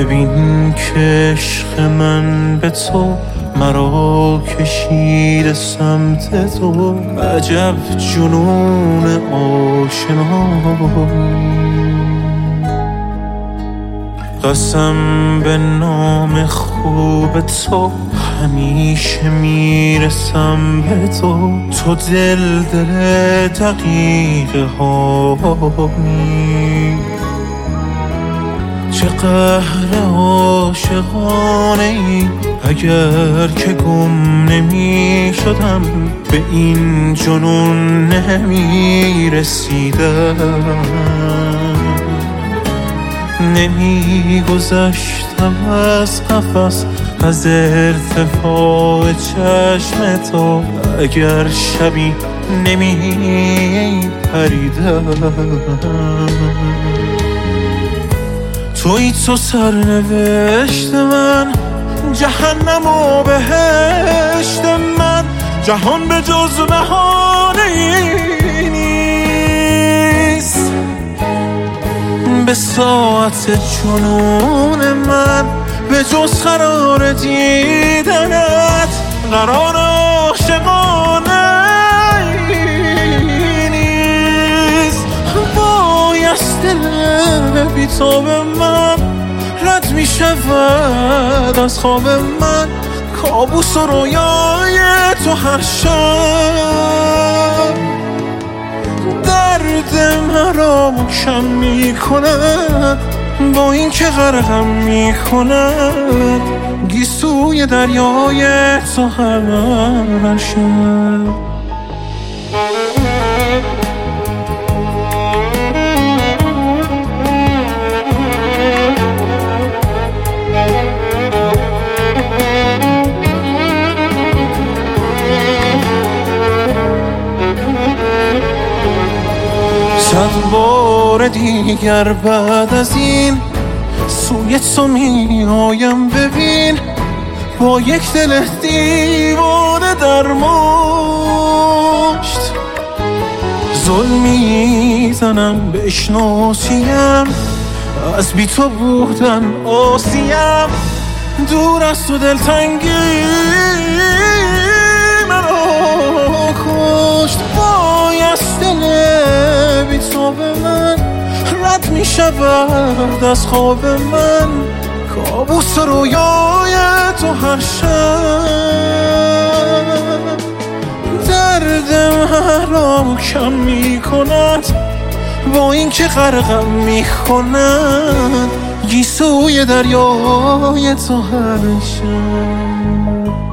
ببین که عشق من به تو مرا کشیده سمت تو. عجب جنون آشنایی، قسم به نام خوب تو همیشه میرسم به تو. تو دل دقیقه هایی، چه قهر عاشقانه ای. اگر که گم نمی شدم به این جنون نمی رسیدم، نمی گذشتم از قفس از ارتفاع چشم تو. اگر شبی نمی پریدم، تویی تو سرنوشت من، جهنم و بهشت من. جهان به جز بهانه ای نیست، به ساعت جنون من به جز قرار دیدنت. قرار عاشقانه ای نیست، بایست دل بی‌تاب من رد می شود از خواب من. کابوس و رویای تو هر شب درد مرا کم می کند، با این که غرقم می کند گیسوی دریای تو هر شب. صد بار دیگر بعد از این سوی تو می آیم. ببین با یک دل دیوانه در مشت ظلمی زنم بشناسیم. از بی تو بودن آسیم، دور از تو دلتنگی مرا کشت. بایست دل بی‌تاب من رد می شود از خواب من. کابوس رویای تو هر شب درد مرا کم می کند، با این که غرقم می کند گیسوی دریای تو هر شب.